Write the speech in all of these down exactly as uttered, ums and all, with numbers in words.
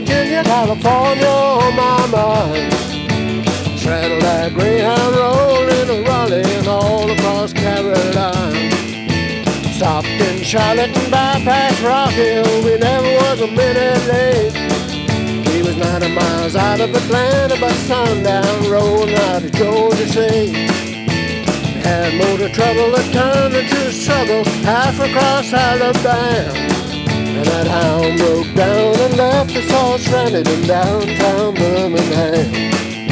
Virginia, California on my mind. Straddle that Greyhound rolling and Raleigh and all across Carolina. Stopped in Charlotte and bypassed Rock Hill. We never was a minute late. We was ninety miles out of Atlanta by sundown, rolling out of Georgia State. Had motor trouble that turned into a struggle half across Alabama. And that hound broke down and left us all stranded in downtown Birmingham.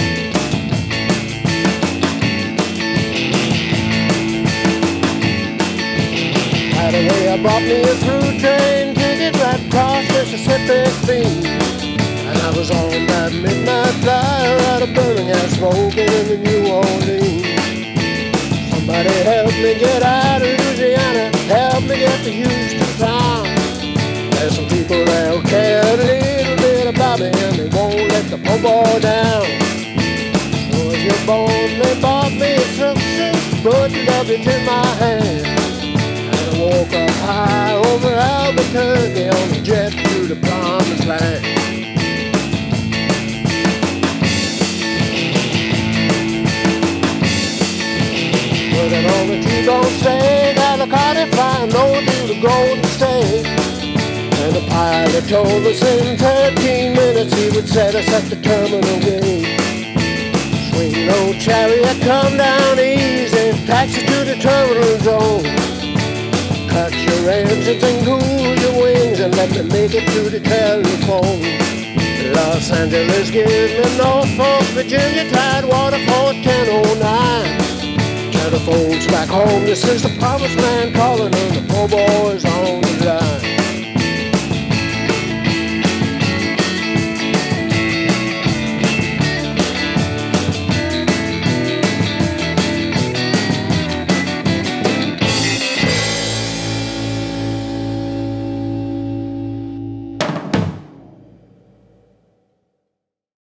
Right away I bought me a through train ticket right across Mississippi Street. And I was on that midnight flyer out of Birmingham, smoking in the New Orleans. Somebody help me get out of Louisiana, help me get to Houston town. There's some people there who care a little bit about me, and they won't let the poor boy down. So as you're born, they bought me a silk suit, put the luggage in my hand. Woke up high over Albuquerque on a jet through the promised land. Put it on the T-bone steak, had a Cardiff flying north through the Golden State. And the pilot told us in thirteen minutes he would set us at the terminal gate. Swing low chariot, come down easy, taxi to the terminal zone. Cut your engines and cool your wings and let me make it to the telephone. Los Angeles, give me Norfolk, Virginia, Tidewater for ten oh nine. Tell the folks back home, this is the promised land calling, and the poor boys on